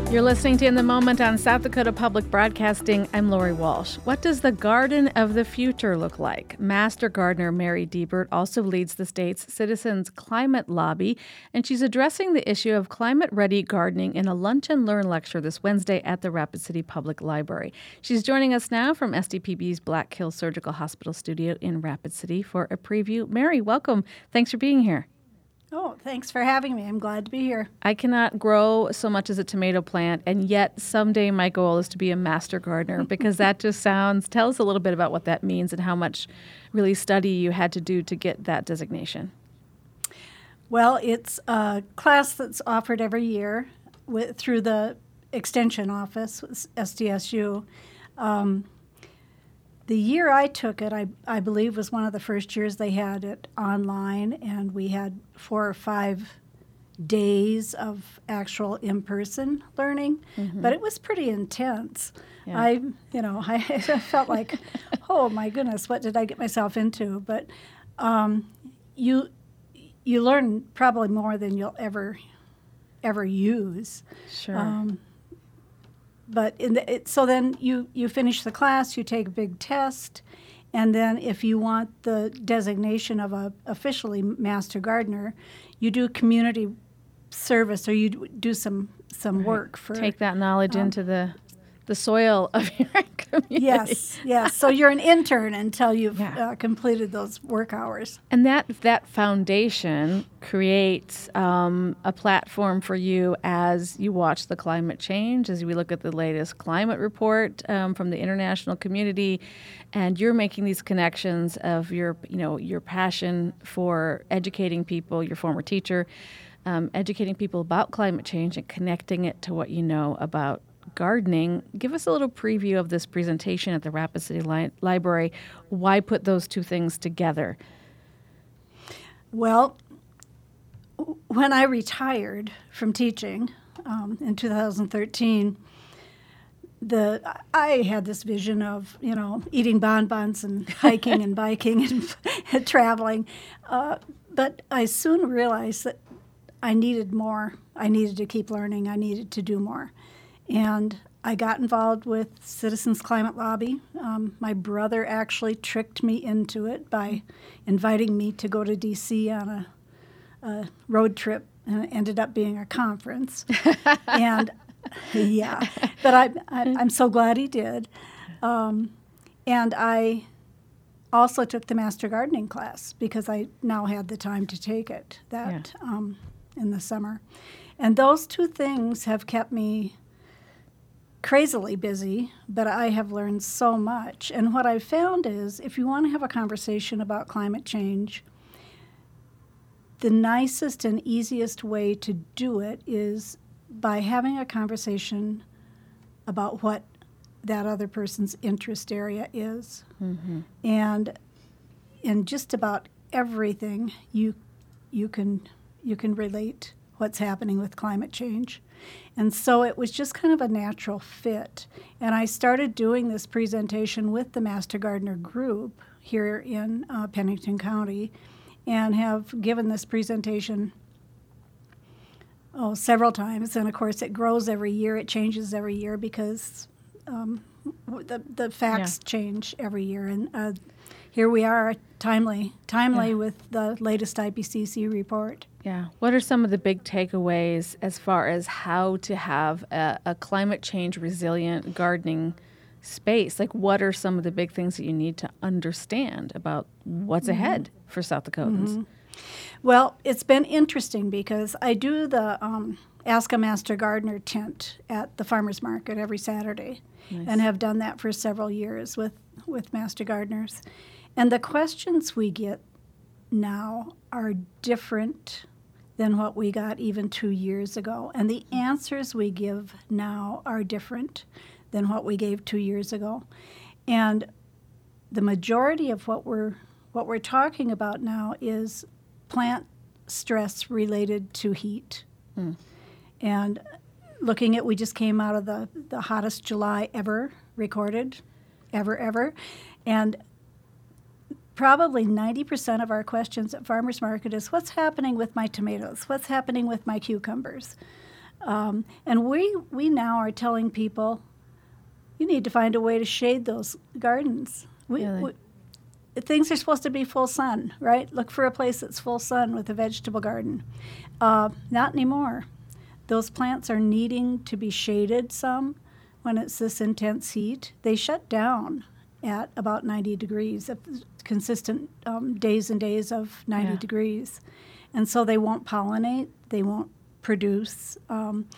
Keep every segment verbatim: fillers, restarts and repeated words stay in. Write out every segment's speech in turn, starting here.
You're listening to In the Moment on South Dakota Public Broadcasting. I'm Lori Walsh. What does the garden of the future look like? Master gardener Mary Diebert also leads the state's Citizens Climate Lobby, and she's addressing the issue of climate-ready gardening in a Lunch and Learn lecture this Wednesday at the Rapid City Public Library. She's joining us now from S D P B's Black Hills Surgical Hospital studio in Rapid City for a preview. Mary, welcome. Thanks for being here. Oh, thanks for having me. I'm glad to be here. I cannot grow so much as a tomato plant, and yet someday my goal is to be a master gardener because that just sounds, tell us a little bit about what that means and how much really study you had to do to get that designation. Well, it's a class that's offered every year with, through the Extension Office, S D S U. Um, The year I took it, I, I believe, was one of the first years they had it online, and we had four or five days of actual in-person learning, mm-hmm. but it was pretty intense. Yeah. I, you know, I, I felt like, oh my goodness, what did I get myself into? But um, you you learn probably more than you'll ever ever use. Sure. Um, But in the, it, so then you, you finish the class, you take a big test, and then if you want the designation of a officially master gardener, you do community service or you do some some right. work for take that knowledge um, into the the soil of your community. Yes, yes. So you're an intern until you've yeah. uh, completed those work hours. And that that foundation creates um, a platform for you as you watch the climate change, as we look at the latest climate report um, from the international community, and you're making these connections of your, you know, your passion for educating people, your former teacher, um, educating people about climate change and connecting it to what you know about gardening. Give us a little preview of this presentation at the Rapid City Li- Library. Why put those two things together? Well, w- when I retired from teaching um, in two thousand thirteen, the I had this vision of, you know, eating bonbons and hiking and biking and, and traveling. Uh, but I soon realized that I needed more. I needed to keep learning. I needed to do more. And I got involved with Citizens Climate Lobby. Um, my brother actually tricked me into it by inviting me to go to D C on a, a road trip, and it ended up being a conference. and yeah, but I, I, I'm so glad he did. Um, and I also took the Master Gardening class because I now had the time to take it that yeah. um, in the summer. And those two things have kept me crazily busy, but I have learned so much. And what I've found is if you want to have a conversation about climate change, the nicest and easiest way to do it is by having a conversation about what that other person's interest area is. Mm-hmm. And in just about everything, you you can you can relate what's happening with climate change. And so it was just kind of a natural fit. And I started doing this presentation with the Master Gardener group here in uh, Pennington County and have given this presentation oh, several times. And, of course, it grows every year. It changes every year because um, the, the facts yeah. change every year. And uh, here we are, timely, timely yeah. with the latest I P C C report. Yeah. What are some of the big takeaways as far as how to have a, a climate change resilient gardening space? Like, what are some of the big things that you need to understand about what's mm-hmm. ahead for South Dakotans? Mm-hmm. Well, it's been interesting because I do the um, Ask a Master Gardener tent at the farmers market every Saturday nice. And have done that for several years with, with Master Gardeners. And the questions we get now are different than what we got even two years ago. And the answers we give now are different than what we gave two years ago. And the majority of what we're what we're talking about now is plant stress related to heat. Mm. And looking at, we just came out of the, the hottest July ever recorded, ever, ever. And probably ninety percent of our questions at farmers market is, what's happening with my tomatoes? What's happening with my cucumbers? Um, and we, we now are telling people, you need to find a way to shade those gardens. We, Really? we, things are supposed to be full sun, right? Look for a place that's full sun with a vegetable garden. Uh, not anymore. Those plants are needing to be shaded some when it's this intense heat. They shut down at about ninety degrees, consistent um, days and days of ninety Yeah. degrees. And so they won't pollinate, they won't produce. Um,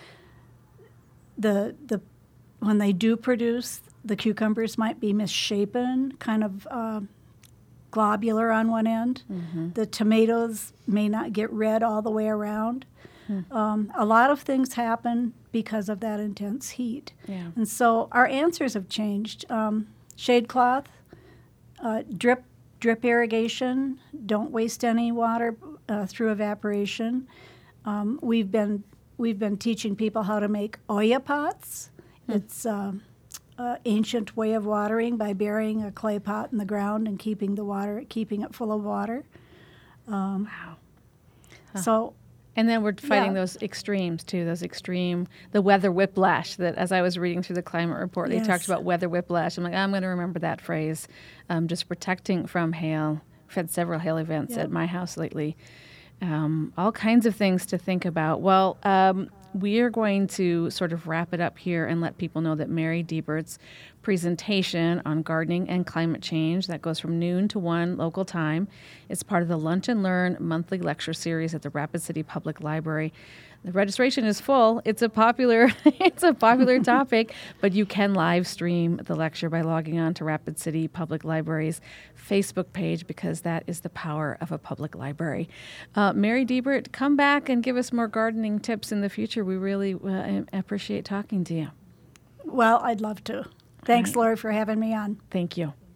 the the when they do produce, the cucumbers might be misshapen, kind of uh, globular on one end. Mm-hmm. The tomatoes may not get red all the way around. Hmm. Um, a lot of things happen because of that intense heat. Yeah. And so our answers have changed. Um, shade cloth, uh, drip drip irrigation, don't waste any water uh, through evaporation. Um, we've been we've been teaching people how to make Oya pots. Hmm. It's uh, an ancient way of watering by burying a clay pot in the ground and keeping the water, keeping it full of water. Um, Wow. Huh. So, And then we're fighting Yeah. those extremes too, those extreme, the weather whiplash that as I was reading through the climate report, they Yes. talked about weather whiplash. I'm like, I'm going to remember that phrase. Um, just protecting from hail. We've had several hail events Yep. at my house lately. Um, all kinds of things to think about. Well, um, we are going to sort of wrap it up here and let people know that Mary Diebert's presentation on gardening and climate change, that goes from noon to one local time, is part of the Lunch and Learn monthly lecture series at the Rapid City Public Library. The registration is full. It's a popular it's a popular topic, but you can live stream the lecture by logging on to Rapid City Public Library's Facebook page, because that is the power of a public library. Uh, Mary Diebert, come back and give us more gardening tips in the future. We really uh, appreciate talking to you. well, I'd love to. Thanks, right. Lori, for having me on. Thank you.